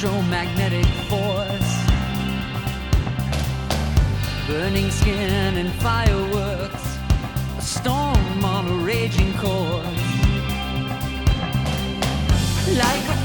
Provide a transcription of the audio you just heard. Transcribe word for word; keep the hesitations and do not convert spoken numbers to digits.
electromagnetic force. Burning skin and fireworks, a storm on a raging course. Like a